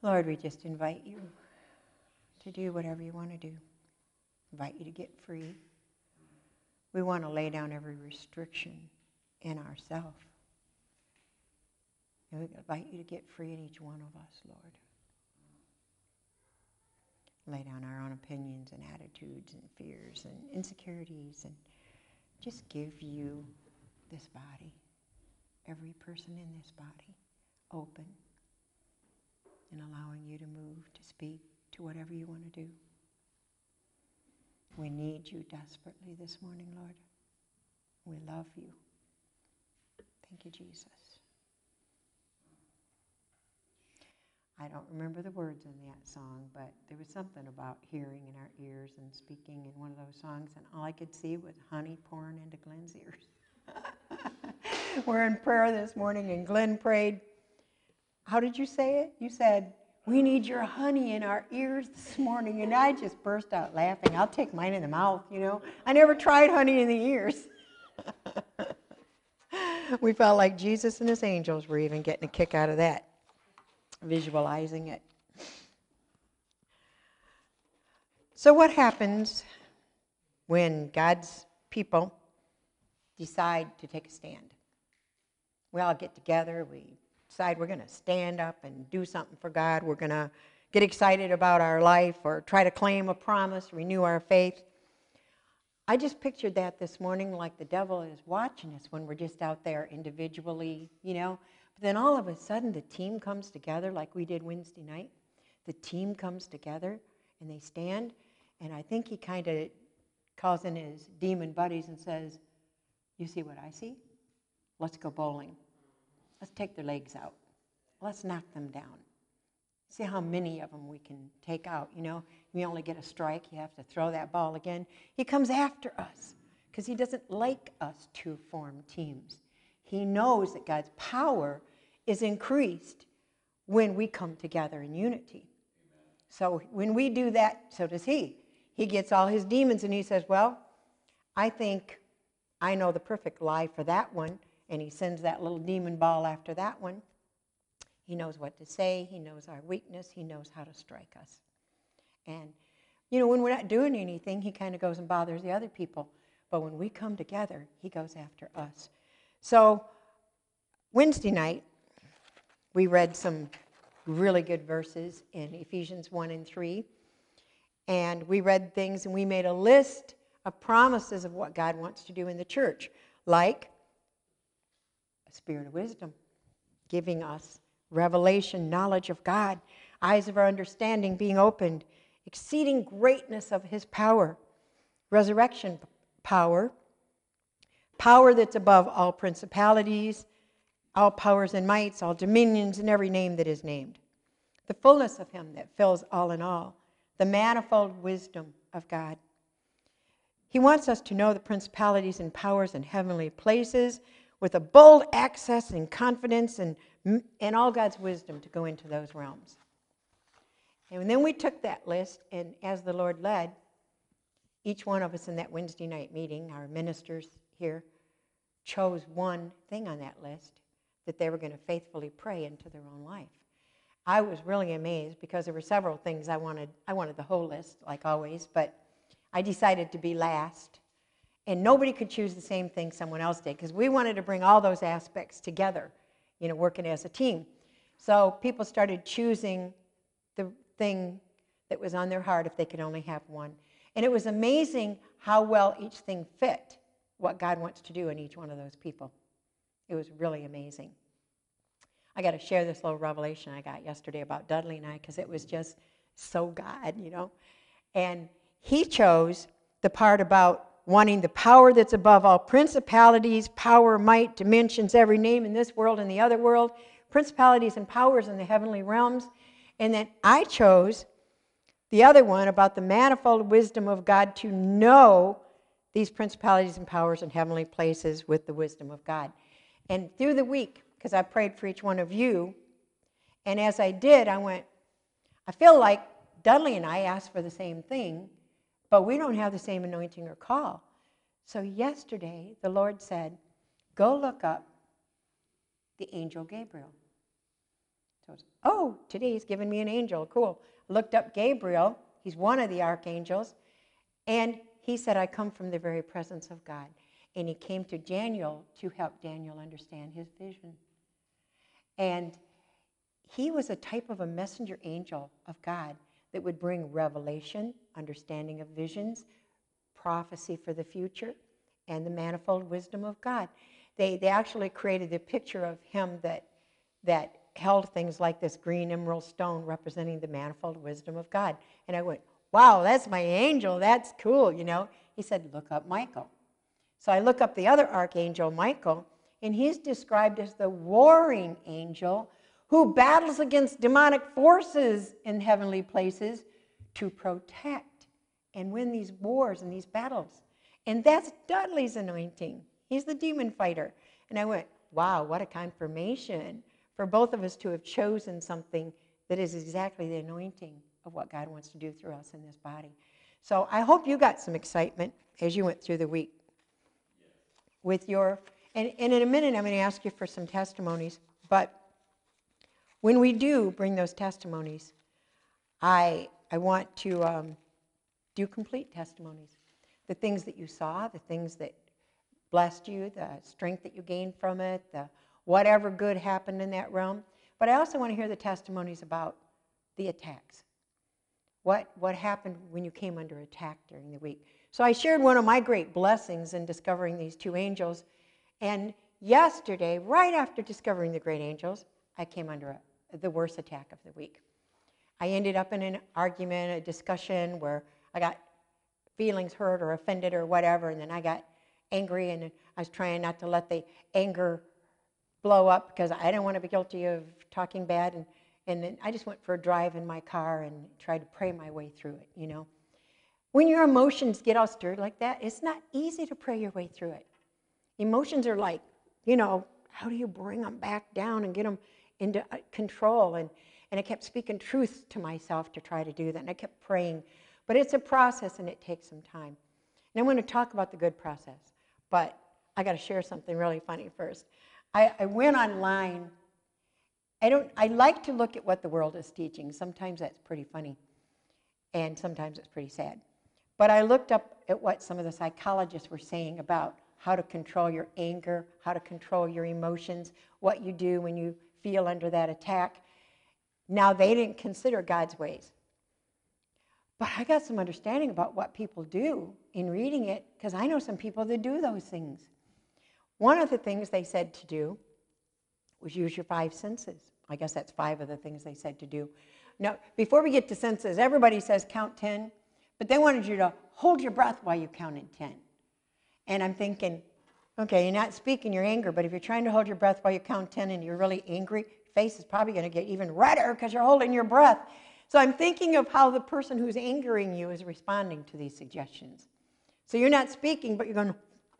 Lord, we just invite you to do whatever you want to do. Invite you to get free. We want to lay down every restriction in ourselves. And we invite you to get free in each one of us, Lord. Lay down our own opinions and attitudes and fears and insecurities and just give you this body, every person in this body, open and allowing you to move, to speak, to whatever you want to do. We need you desperately this morning, Lord. We love you. Thank you, Jesus. I don't remember the words in that song, but there was something about hearing in our ears and speaking in one of those songs, and all I could see was honey pouring into Glenn's ears. We're in prayer this morning, and Glenn prayed. How did you say it? You said, we need your honey in our ears this morning, and I just burst out laughing. I'll take mine in the mouth, you know. I never tried honey in the ears. We felt like Jesus and his angels were even getting a kick out of that, visualizing it. So what happens when God's people decide to take a stand? We all get together, we decide we're going to stand up and do something for God. We're going to get excited about our life or try to claim a promise, renew our faith. I just pictured that this morning, like the devil is watching us when we're just out there individually, you know. But then all of a sudden the team comes together like we did Wednesday night. The team comes together and they stand. And I think he kind of calls in his demon buddies and says, you see what I see? Let's go bowling. Let's take their legs out. Let's knock them down. See how many of them we can take out. You know, you only get a strike. You have to throw that ball again. He comes after us because he doesn't like us to form teams. He knows that God's power is increased when we come together in unity. Amen. So when we do that, so does he. He gets all his demons and he says, well, I think I know the perfect lie for that one. And he sends that little demon ball after that one. He knows what to say. He knows our weakness. He knows how to strike us. And, you know, when we're not doing anything, he kind of goes and bothers the other people. But when we come together, he goes after us. So Wednesday night, we read some really good verses in Ephesians 1 and 3. And we read things and we made a list of promises of what God wants to do in the church. Like a spirit of wisdom, giving us revelation, knowledge of God, eyes of our understanding being opened, exceeding greatness of his power, resurrection power, power that's above all principalities, all powers and mights, all dominions, and every name that is named, the fullness of him that fills all in all, the manifold wisdom of God. He wants us to know the principalities and powers in heavenly places with a bold access and confidence and all God's wisdom to go into those realms. And then we took that list, and as the Lord led, each one of us in that Wednesday night meeting, our ministers here, chose one thing on that list that they were going to faithfully pray into their own life. I was really amazed because there were several things I wanted. I wanted the whole list, like always, but I decided to be last. And nobody could choose the same thing someone else did because we wanted to bring all those aspects together, you know, working as a team. So people started choosing the thing that was on their heart if they could only have one. And it was amazing how well each thing fit what God wants to do in each one of those people. It was really amazing. I got to share this little revelation I got yesterday about Dudley and I because it was just so God, you know. And he chose the part about wanting the power that's above all principalities, power, might, dimensions, every name in this world and the other world, principalities and powers in the heavenly realms. And then I chose the other one about the manifold wisdom of God to know these principalities and powers in heavenly places with the wisdom of God. And through the week, because I prayed for each one of you, and as I did, I feel like Dudley and I asked for the same thing, but we don't have the same anointing or call. So yesterday, the Lord said, go look up the angel Gabriel. So, oh, today he's given me an angel. Cool. Looked up Gabriel. He's one of the archangels. And he said, I come from the very presence of God. And he came to Daniel to help Daniel understand his vision. And he was a type of a messenger angel of God that would bring revelation, understanding of visions, prophecy for the future, and the manifold wisdom of God. They actually created a picture of him that held things like this green emerald stone representing the manifold wisdom of God. And I went, wow, that's my angel. That's cool, you know. He said, look up Michael. So I look up the other archangel, Michael, and he's described as the warring angel who battles against demonic forces in heavenly places to protect and win these wars and these battles. And that's Dudley's anointing. He's the demon fighter. And I went, wow, what a confirmation for both of us to have chosen something that is exactly the anointing of what God wants to do through us in this body. So I hope you got some excitement as you went through the week with your, and in a minute I'm going to ask you for some testimonies, but when we do bring those testimonies, I want to do complete testimonies. The things that you saw, the things that blessed you, the strength that you gained from it, the whatever good happened in that realm. But I also want to hear the testimonies about the attacks. What happened when you came under attack during the week? So I shared one of my great blessings in discovering these two angels. And yesterday, right after discovering the great angels, I came under the worst attack of the week. I ended up in an argument, a discussion where I got feelings hurt or offended or whatever, and then I got angry, and I was trying not to let the anger blow up because I didn't want to be guilty of talking bad, and then I just went for a drive in my car and tried to pray my way through it, you know. When your emotions get all stirred like that, it's not easy to pray your way through it. Emotions are like, you know, how do you bring them back down and get them into control? And I kept speaking truth to myself to try to do that, and I kept praying. But it's a process, and it takes some time. And I'm going to talk about the good process, but I got to share something really funny first. I went online. I like to look at what the world is teaching. Sometimes that's pretty funny, and sometimes it's pretty sad. But I looked up at what some of the psychologists were saying about how to control your anger, how to control your emotions, what you do when you feel under that attack. Now, they didn't consider God's ways. But I got some understanding about what people do in reading it, because I know some people that do those things. One of the things they said to do was use your 5 senses. I guess that's 5 of the things they said to do. Now, before we get to senses, everybody says count 10, but they wanted you to hold your breath while you counted 10. And I'm thinking, okay, you're not speaking your anger, but if you're trying to hold your breath while you count 10 and you're really angry, your face is probably going to get even redder because you're holding your breath. So I'm thinking of how the person who's angering you is responding to these suggestions. So you're not speaking, but you're going,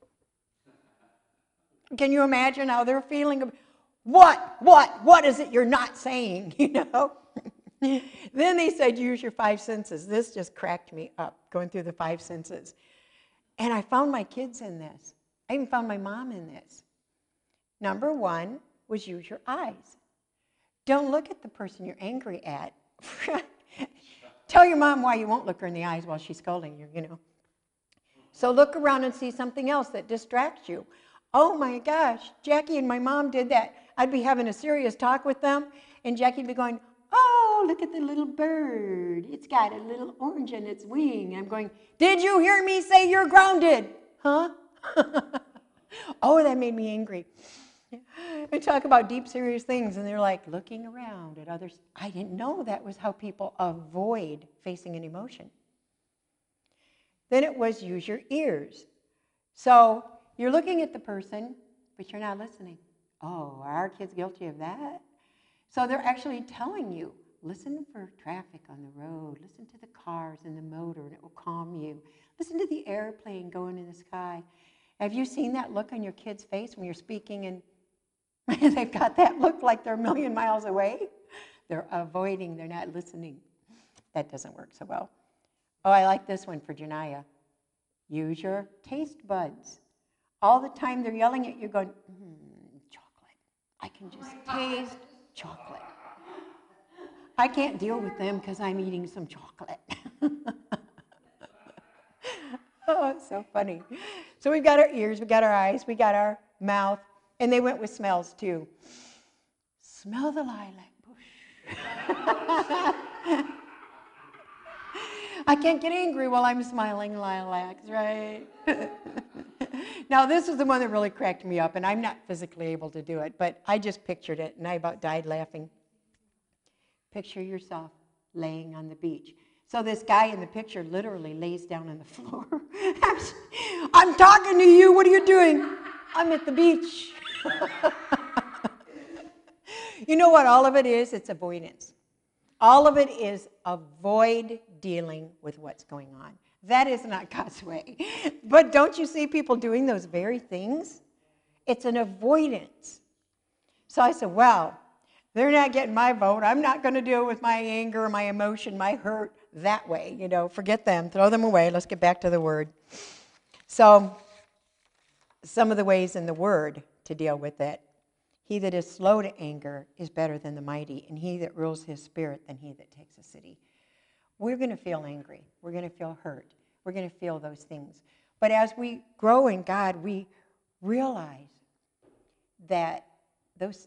can you imagine how they're feeling? What is it you're not saying, you know? Then they said use your 5 senses. This just cracked me up, going through the 5 senses. And I found my kids in this. I even found my mom in this. Number 1 was use your eyes. Don't look at the person you're angry at. Tell your mom why you won't look her in the eyes while she's scolding you, you know. So look around and see something else that distracts you. Oh my gosh, Jackie and my mom did that. I'd be having a serious talk with them, and Jackie'd be going, oh, look at the little bird. It's got a little orange in its wing. I'm going, did you hear me say you're grounded? Huh? Oh, that made me angry. We talk about deep, serious things, and they're like looking around at others. I didn't know that was how people avoid facing an emotion. Then it was use your ears. So you're looking at the person, but you're not listening. Oh, are our kids guilty of that? So they're actually telling you, listen for traffic on the road. Listen to the cars and the motor, and it will calm you. Listen to the airplane going in the sky. Have you seen that look on your kid's face when you're speaking and they've got that look like they're a million miles away? They're avoiding, they're not listening. That doesn't work so well. Oh, I like this one for Janiyah. Use your taste buds. All the time they're yelling at you going, chocolate. I can just taste chocolate. I can't deal with them because I'm eating some chocolate. Oh, it's so funny. So we've got our ears, we've got our eyes, we got our mouth, and they went with smells too. Smell the lilac bush. I can't get angry while I'm smiling lilacs, right? Now, this is the one that really cracked me up, and I'm not physically able to do it, but I just pictured it, and I about died laughing. Picture yourself laying on the beach. So this guy in the picture literally lays down on the floor. I'm talking to you. What are you doing? I'm at the beach. You know what all of it is? It's avoidance. All of it is avoid dealing with what's going on. That is not God's way. But don't you see people doing those very things? It's an avoidance. So I said, well, they're not getting my vote. I'm not going to deal with my anger, my emotion, my hurt that way. You know, forget them. Throw them away. Let's get back to the Word. So some of the ways in the Word to deal with it. He that is slow to anger is better than the mighty, and he that rules his spirit than he that takes a city. We're going to feel angry. We're going to feel hurt. We're going to feel those things. But as we grow in God, we realize that those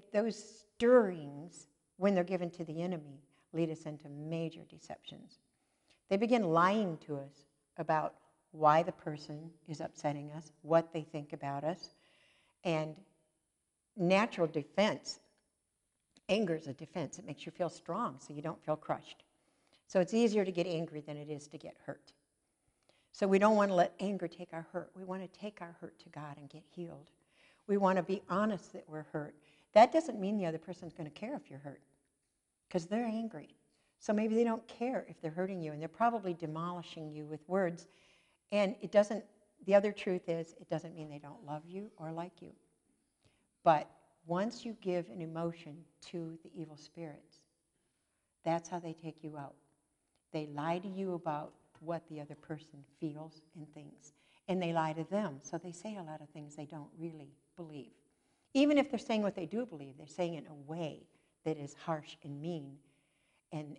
stirrings, when they're given to the enemy, lead us into major deceptions. They begin lying to us about why the person is upsetting us, what they think about us, and natural defense. Anger is a defense. It makes you feel strong so you don't feel crushed. So it's easier to get angry than it is to get hurt. So we don't want to let anger take our hurt. We want to take our hurt to God and get healed. We want to be honest that we're hurt. That doesn't mean the other person's going to care if you're hurt, because they're angry. So maybe they don't care if they're hurting you, and they're probably demolishing you with words. And the other truth is, it doesn't mean they don't love you or like you. But once you give an emotion to the evil spirits, that's how they take you out. They lie to you about what the other person feels and thinks. And they lie to them, so they say a lot of things they don't really believe. Even if they're saying what they do believe, they're saying it in a way that is harsh and mean. And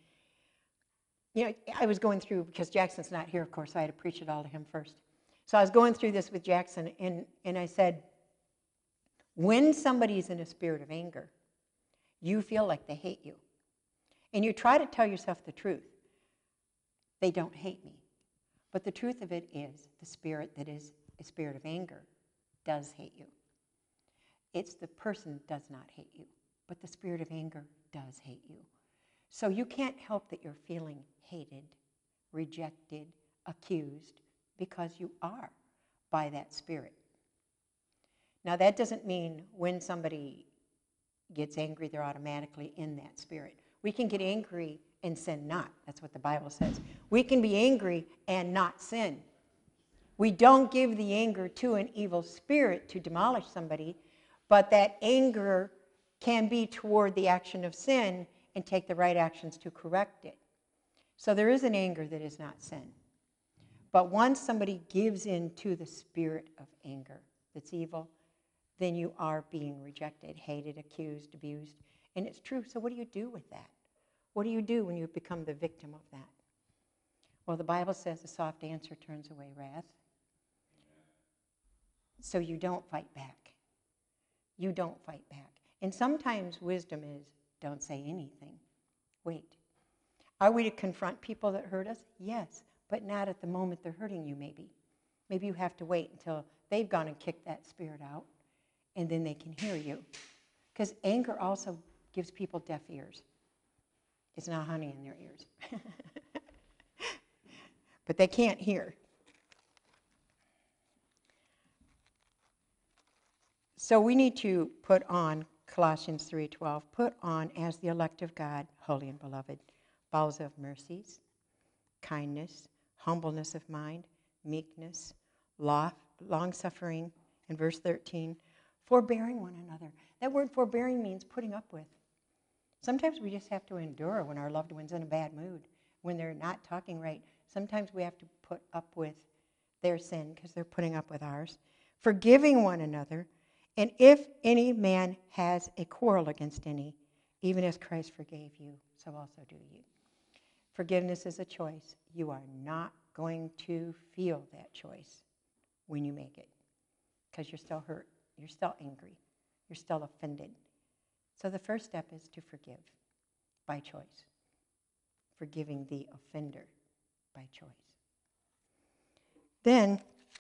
you know, I was going through, because Jackson's not here, of course, so I had to preach it all to him first. So I was going through this with Jackson, and I said, when somebody's in a spirit of anger, you feel like they hate you. And you try to tell yourself the truth. They don't hate me. But the truth of it is, the spirit that is a spirit of anger does hate you. It's the person does not hate you, but the spirit of anger does hate you. So you can't help that you're feeling hated, rejected, accused, because you are by that spirit. Now, that doesn't mean when somebody gets angry, they're automatically in that spirit. We can get angry and sin not. That's what the Bible says. We can be angry and not sin. We don't give the anger to an evil spirit to demolish somebody, but that anger can be toward the action of sin and take the right actions to correct it. So there is an anger that is not sin. But once somebody gives in to the spirit of anger that's evil, then you are being rejected, hated, accused, abused. And it's true. So what do you do with that? What do you do when you become the victim of that? Well, the Bible says a soft answer turns away wrath. So you don't fight back. You don't fight back. And sometimes wisdom is, don't say anything. Wait. Are we to confront people that hurt us? Yes, but not at the moment they're hurting you, maybe. Maybe you have to wait until they've gone and kicked that spirit out, and then they can hear you. Because anger also gives people deaf ears. It's not honey in their ears. But they can't hear. So we need to put on Colossians 3:12, put on as the elect of God, holy and beloved, bowels of mercies, kindness, humbleness of mind, meekness, long-suffering, and verse 13, forbearing one another. That word forbearing means putting up with. Sometimes we just have to endure when our loved one's in a bad mood, when they're not talking right. Sometimes we have to put up with their sin because they're putting up with ours. Forgiving one another, and if any man has a quarrel against any, Even as Christ forgave you, so also do you. Forgiveness is a choice. You are not going to feel that choice when you make it, because you're still hurt, you're still angry, you're still offended. So the first step is to forgive by choice. Forgiving the offender by choice. Then,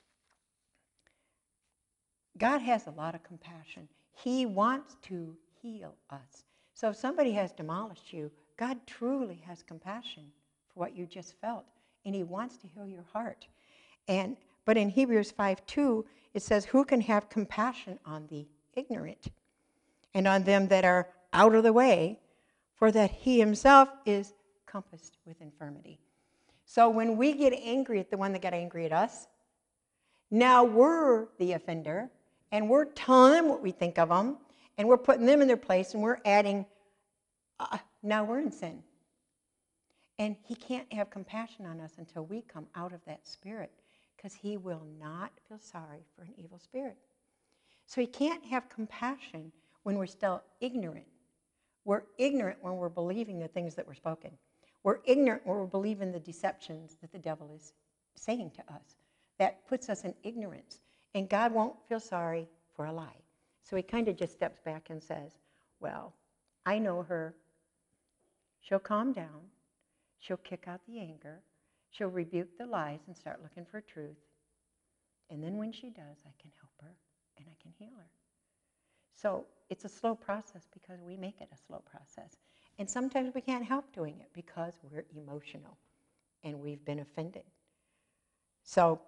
God has a lot of compassion. He wants to heal us. So if somebody has demolished you, God truly has compassion for what you just felt, and He wants to heal your heart. But in Hebrews 5:2, it says, "Who can have compassion on the ignorant and on them that are out of the way, for that He Himself is compassed with infirmity." So when we get angry at the one that got angry at us, now we're the offender, and we're telling them what we think of them, and we're putting them in their place, and we're adding, now we're in sin. And He can't have compassion on us until we come out of that spirit, because He will not feel sorry for an evil spirit. So He can't have compassion when we're still ignorant. We're ignorant when we're believing the things that were spoken. We're ignorant when we're believing the deceptions that the devil is saying to us. That puts us in ignorance. And God won't feel sorry for a lie. So He kind of just steps back and says, well, I know her. She'll calm down. She'll kick out the anger. She'll rebuke the lies and start looking for truth. And then when she does, I can help her and I can heal her. So it's a slow process because we make it a slow process. And sometimes we can't help doing it because we're emotional and we've been offended. So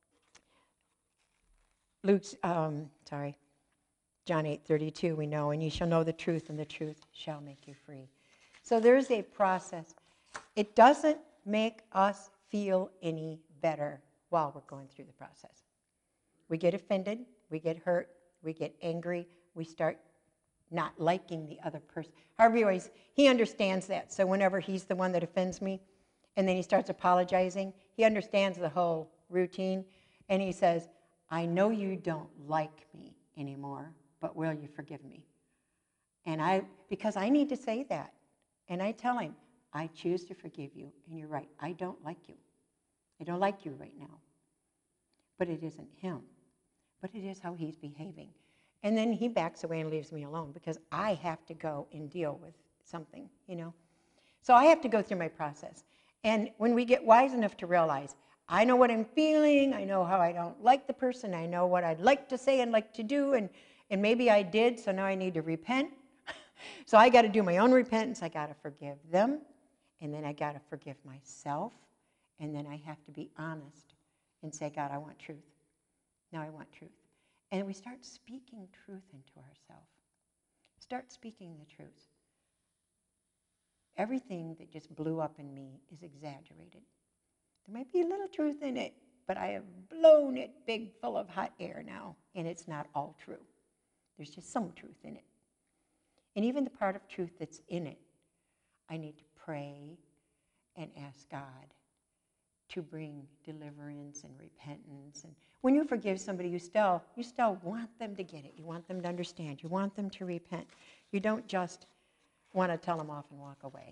John 8:32, we know, and you shall know the truth, and the truth shall make you free. So there's a process. It doesn't make us feel any better while we're going through the process. We get offended, we get hurt, we get angry, we start not liking the other person. Harvey he understands that. So whenever he's the one that offends me, and then he starts apologizing, he understands the whole routine, and he says, I know you don't like me anymore, but will you forgive me? And because I need to say that. And I tell him, I choose to forgive you, and you're right, I don't like you. I don't like you right now. But it isn't him. But it is how he's behaving. And then he backs away and leaves me alone because I have to go and deal with something, So I have to go through my process. And when we get wise enough to realize, I know what I'm feeling, I know how I don't like the person, I know what I'd like to say and like to do, and maybe I did, so now I need to repent. So I got to do my own repentance, I got to forgive them, and then I got to forgive myself, and then I have to be honest and say, God, I want truth. Now I want truth. And we start speaking truth into ourselves. Start speaking the truth. Everything that just blew up in me is exaggerated. There might be a little truth in it, but I have blown it big full of hot air now, and it's not all true. There's just some truth in it. And even the part of truth that's in it, I need to pray and ask God to bring deliverance and repentance. And when you forgive somebody, you still want them to get it. You want them to understand. You want them to repent. You don't just want to tell them off and walk away,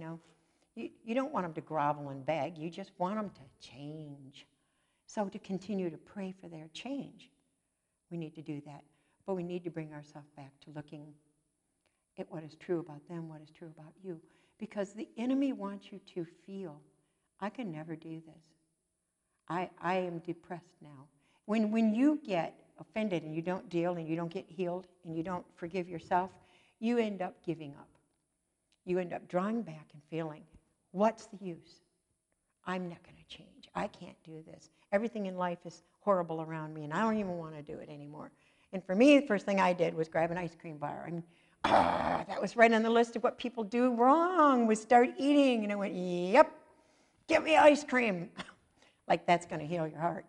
You don't want them to grovel and beg. You just want them to change. So to continue to pray for their change, we need to do that. But we need to bring ourselves back to looking at what is true about them, what is true about you. Because the enemy wants you to feel, I can never do this. I am depressed now. When you get offended and you don't deal and you don't get healed and you don't forgive yourself, you end up giving up. You end up drawing back and feeling, what's the use? I'm not going to change. I can't do this. Everything in life is horrible around me, and I don't even want to do it anymore. And for me, the first thing I did was grab an ice cream bar. That was right on the list of what people do wrong, was start eating. And I went, yep, give me ice cream. Like that's going to heal your heart,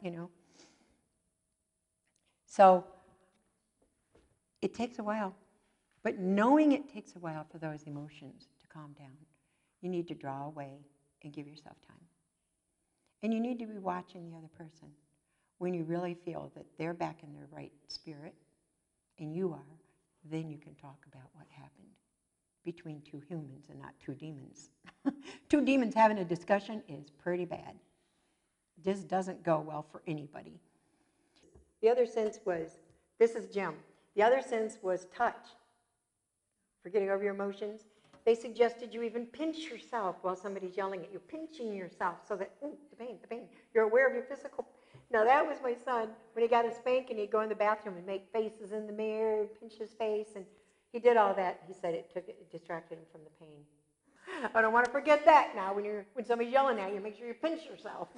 So it takes a while. But knowing it takes a while for those emotions to calm down, you need to draw away and give yourself time. And you need to be watching the other person. When you really feel that they're back in their right spirit, and you are, then you can talk about what happened. between two humans and not two demons. Two demons having a discussion is pretty bad. This doesn't go well for anybody. The other sense was, this is Jim, the other sense was touch. For getting over your emotions. They suggested you even pinch yourself while somebody's yelling at you, pinching yourself so that, ooh, the pain. You're aware of your physical. Now that was my son. When he got a spanking, he'd go in the bathroom and make faces in the mirror, pinch his face, and he did all that. He said it distracted him from the pain. I don't want to forget that now. When somebody's yelling at you, make sure you pinch yourself.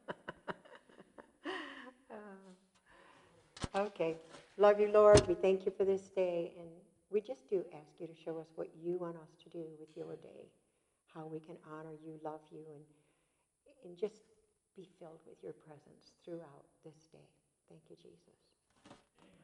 Okay. Love you, Lord. We thank you for this day, and we just do ask you to show us what you want us to do with your day, how we can honor you, love you, and just be filled with your presence throughout this day. Thank you, Jesus.